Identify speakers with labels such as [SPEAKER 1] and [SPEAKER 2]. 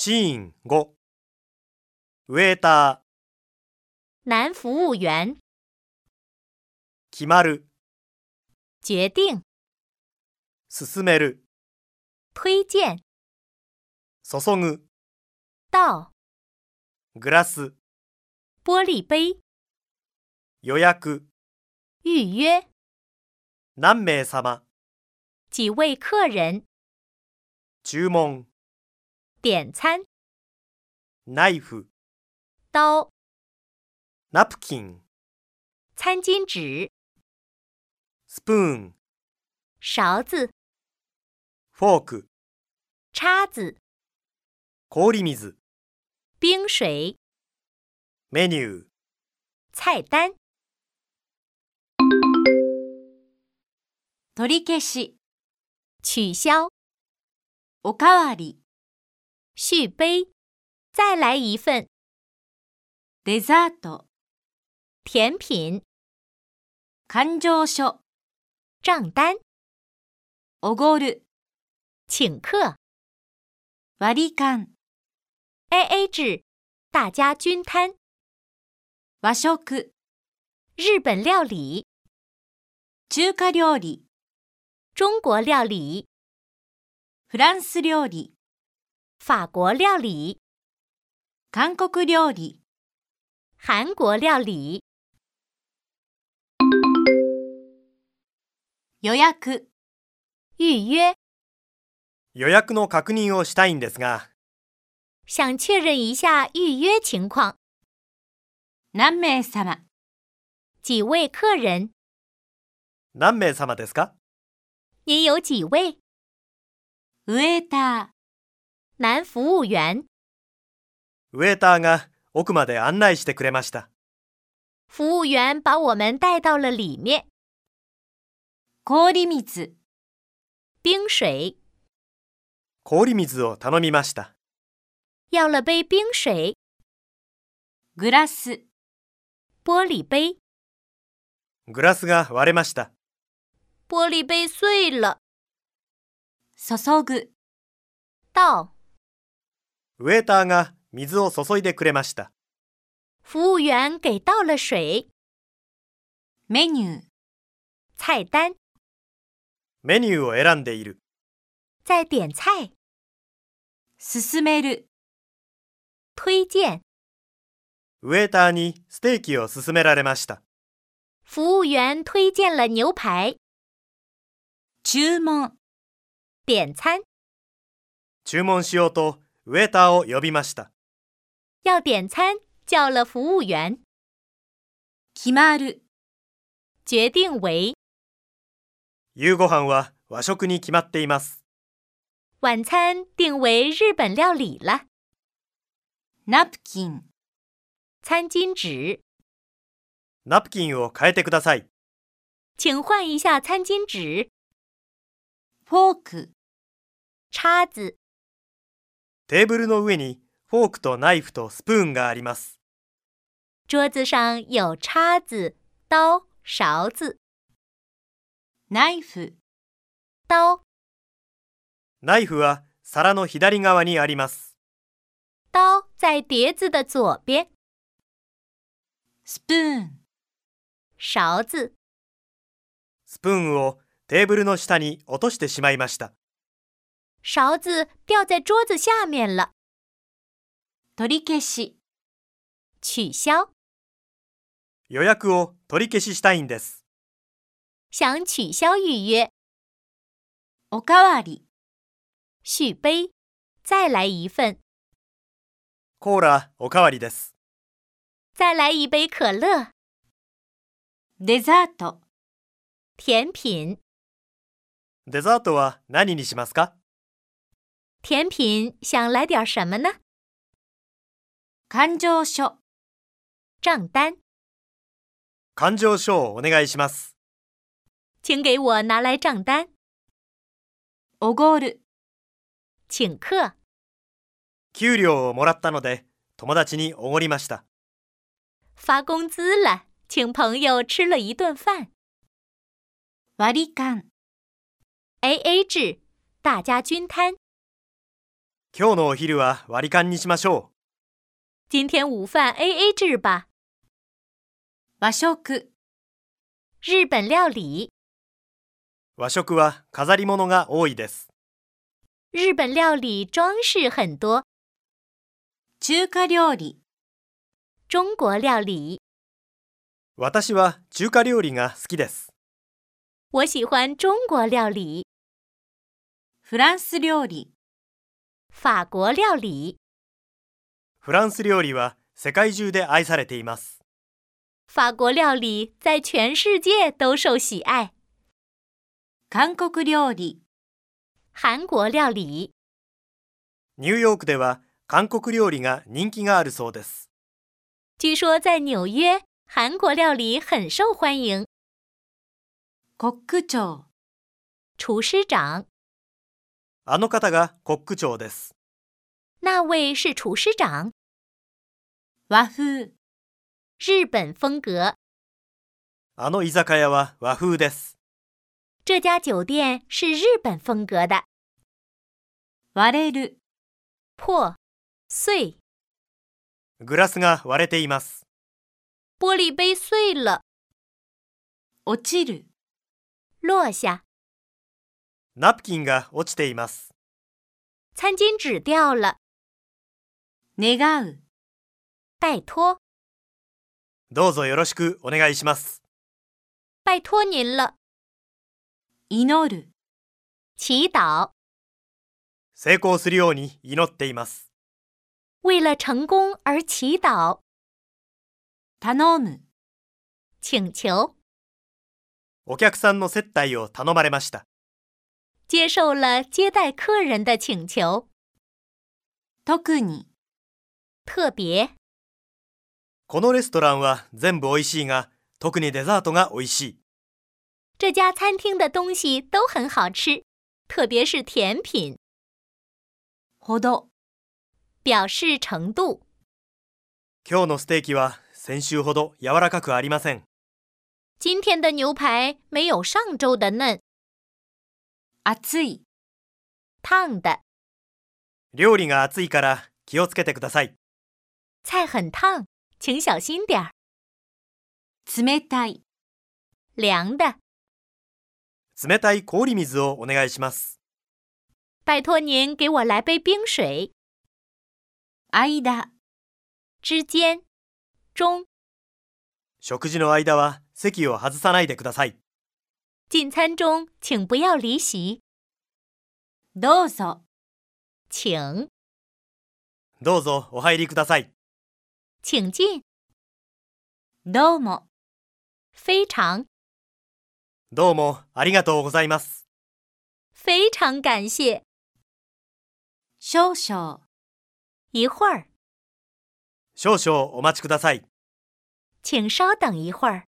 [SPEAKER 1] シーン5、ウェータ
[SPEAKER 2] 男服务员、
[SPEAKER 1] ー、決まる、
[SPEAKER 2] 决定、
[SPEAKER 1] 進める、
[SPEAKER 2] 推荐、
[SPEAKER 1] 注ぐ、
[SPEAKER 2] 到、
[SPEAKER 1] グラス、
[SPEAKER 2] 玻璃杯、
[SPEAKER 1] 予約、
[SPEAKER 2] 预约、
[SPEAKER 1] 何名様、
[SPEAKER 2] 几位客人、
[SPEAKER 1] 注文、
[SPEAKER 2] 点餐、
[SPEAKER 1] ナイフ、
[SPEAKER 2] 刀、
[SPEAKER 1] ナプキン、
[SPEAKER 2] 餐巾纸、
[SPEAKER 1] スプーン、
[SPEAKER 2] 勺子、
[SPEAKER 1] フォーク、
[SPEAKER 2] 叉子、
[SPEAKER 1] 氷水、
[SPEAKER 2] 冰水、
[SPEAKER 1] メニュー、
[SPEAKER 2] 菜单。
[SPEAKER 3] 取り消し、
[SPEAKER 2] 取消、
[SPEAKER 3] おかわり、
[SPEAKER 2] 续杯，再来一份。
[SPEAKER 3] デザート、
[SPEAKER 2] 甜品、
[SPEAKER 3] 勘定書、
[SPEAKER 2] 账单、
[SPEAKER 3] おごる、
[SPEAKER 2] 请客、
[SPEAKER 3] 割り勘、
[SPEAKER 2] AA 制，大家均摊。
[SPEAKER 3] 和食、
[SPEAKER 2] 日本料理、
[SPEAKER 3] 中華料理、
[SPEAKER 2] 中国料理、
[SPEAKER 3] フランス料理、
[SPEAKER 2] 法国料理、
[SPEAKER 3] 韓国料理、
[SPEAKER 2] 韩国料理。
[SPEAKER 3] 予約、
[SPEAKER 2] 预约，
[SPEAKER 1] 予約の確認をしたいんですが、
[SPEAKER 2] 想确认一下预约情况。
[SPEAKER 3] 何名様、
[SPEAKER 2] 几位客人？
[SPEAKER 1] 何名様ですか？
[SPEAKER 2] 您有几位？
[SPEAKER 3] ウェーター、
[SPEAKER 2] 男服务员。
[SPEAKER 1] ウェーターが奥まで案内してくれました。
[SPEAKER 2] 服务员把我们带到了里面。
[SPEAKER 3] 氷水、
[SPEAKER 2] 冰水，
[SPEAKER 1] 氷水を頼みました。
[SPEAKER 2] 要了杯冰水。
[SPEAKER 3] グラス、
[SPEAKER 2] 玻璃杯，
[SPEAKER 1] グラスが割れました。
[SPEAKER 2] 玻璃杯碎了。
[SPEAKER 3] 注ぐ、
[SPEAKER 2] 倒，
[SPEAKER 1] ウェーターが水を注いでくれました。
[SPEAKER 2] 服务员给倒了水。
[SPEAKER 3] メニュー、
[SPEAKER 2] 菜单，
[SPEAKER 1] メニューを選んでいる。
[SPEAKER 2] 在点菜。
[SPEAKER 3] 勧める、
[SPEAKER 2] 推荐，
[SPEAKER 1] ウェーターにステーキを勧められました。
[SPEAKER 2] 服务员推荐了牛排。
[SPEAKER 3] 注文、
[SPEAKER 2] 点餐，
[SPEAKER 1] 注文しようとウェーターを呼びました。
[SPEAKER 2] 要点餐，叫了服務員。
[SPEAKER 3] 決まる、
[SPEAKER 2] 決定為，
[SPEAKER 1] 夕ご飯は和食に決まっています。
[SPEAKER 2] 晚餐定為日本料理了。
[SPEAKER 3] ナプキン、
[SPEAKER 2] 餐巾紙，
[SPEAKER 1] ナプキンを変えてください。
[SPEAKER 2] 請換一下餐巾紙。
[SPEAKER 3] フォーク、
[SPEAKER 2] 叉子，
[SPEAKER 1] テーブルの上にフォークとナイフとスプーンがあります。
[SPEAKER 2] 桌子上有叉子、刀、勺子。
[SPEAKER 3] ナイフ、
[SPEAKER 2] 刀，
[SPEAKER 1] ナイフは皿の左側にあります。
[SPEAKER 2] 刀在碟子的左边。
[SPEAKER 3] スプーン、
[SPEAKER 2] 勺子，
[SPEAKER 1] スプーンをテーブルの下に落としてしまいました。
[SPEAKER 2] 勺子掉在桌子下面了。
[SPEAKER 3] 取り消し、
[SPEAKER 2] 取消，
[SPEAKER 1] 予約を取り消ししたいんです。
[SPEAKER 2] 想取消预约。
[SPEAKER 3] おかわり、
[SPEAKER 2] 续杯，再来一份。
[SPEAKER 1] コーラおかわりです。
[SPEAKER 2] 再来一杯可乐。
[SPEAKER 3] デザート、
[SPEAKER 2] 甜品，
[SPEAKER 1] デザートは何にしますか？
[SPEAKER 2] 甜品想来点什么呢？
[SPEAKER 3] 勘定書、
[SPEAKER 2] 账单，
[SPEAKER 1] 勘定書をお願いします。
[SPEAKER 2] 请给我拿来账单。
[SPEAKER 3] おごる、
[SPEAKER 2] 请客，
[SPEAKER 1] 給料をもらったので友達におごりました。
[SPEAKER 2] 发工资了，请朋友吃了一顿饭。
[SPEAKER 3] 割り勘、
[SPEAKER 2] AA 制，大家均摊。
[SPEAKER 1] 今日のお昼は割り勘にしましょう。
[SPEAKER 2] 今天午饭 AA 制吧。
[SPEAKER 3] 和食、
[SPEAKER 2] 日本料理。
[SPEAKER 1] 和食は飾り物が多いです。
[SPEAKER 2] 日本料理装饰很多。
[SPEAKER 3] 中華料理、
[SPEAKER 2] 中国料理。
[SPEAKER 1] 私は中華料理が好きです。
[SPEAKER 2] 我喜欢中国料理。
[SPEAKER 3] フランス料理、
[SPEAKER 2] 法国料理。
[SPEAKER 1] フランス料理は世界中で愛されています。
[SPEAKER 2] 法国料理在全世界都受喜爱。
[SPEAKER 3] 韓国料理、
[SPEAKER 2] 韩国料理。
[SPEAKER 1] ニューヨークでは韓国料理が人気があるそうです。
[SPEAKER 2] 据说在纽约，韩国料理很受欢迎。
[SPEAKER 3] コック長、
[SPEAKER 2] 厨师长。
[SPEAKER 1] あの方がコック長です。
[SPEAKER 2] 那位是厨师长。
[SPEAKER 3] 和風、
[SPEAKER 2] 日本风格。
[SPEAKER 1] あの居酒屋は和風です。
[SPEAKER 2] 这家酒店是日本风格的。
[SPEAKER 3] 割れる、
[SPEAKER 2] 破、碎。
[SPEAKER 1] グラスが割れています。
[SPEAKER 2] 玻璃杯碎了。
[SPEAKER 3] 落ちる、
[SPEAKER 2] 落下。
[SPEAKER 1] ナプキンが落ちています。
[SPEAKER 2] 餐巾纸掉了。
[SPEAKER 3] 願う、
[SPEAKER 2] 拜托。
[SPEAKER 1] どうぞよろしくお願いします。
[SPEAKER 2] 拜托您了。
[SPEAKER 3] 祈る、
[SPEAKER 2] 祈祷。
[SPEAKER 1] 成功するように祈っています。
[SPEAKER 2] 为了成功而祈祷。
[SPEAKER 3] 頼む、
[SPEAKER 2] 请求。
[SPEAKER 1] お客さんの接待を頼まれました。
[SPEAKER 2] 接受了接待客人的请求。
[SPEAKER 3] 特に、
[SPEAKER 2] 特别。
[SPEAKER 1] このレストランは全部おいしいが、特にデザートがおいしい。
[SPEAKER 2] 这家餐厅的东西都很好吃，特别是甜品。
[SPEAKER 3] ほど、
[SPEAKER 2] 表示程度。
[SPEAKER 1] 今日のステーキは先週ほど柔らかくありません。
[SPEAKER 2] 今天的牛排没有上周的嫩。
[SPEAKER 3] 熱い、
[SPEAKER 2] 烫的。
[SPEAKER 1] 料理が熱いから気をつけてください。
[SPEAKER 2] 菜很烫，请小心点儿。
[SPEAKER 3] 冷たい、
[SPEAKER 2] 凉的。
[SPEAKER 1] 冷たい氷水をお願いします。
[SPEAKER 2] 拜托您给我来杯冰水。
[SPEAKER 3] 間、
[SPEAKER 2] 之间。中。
[SPEAKER 1] 食事の間は席を外さないでください。
[SPEAKER 2] 进餐中请不要离席。
[SPEAKER 3] どうぞ、
[SPEAKER 2] 请。
[SPEAKER 1] どうぞお入りください。
[SPEAKER 2] 请进。
[SPEAKER 3] どうも、
[SPEAKER 2] 非常。
[SPEAKER 1] どうもありがとうございます。
[SPEAKER 2] 非常感谢。
[SPEAKER 3] 少々、
[SPEAKER 2] 一会儿。
[SPEAKER 1] 少々お待ちください。
[SPEAKER 2] 请稍等一会儿。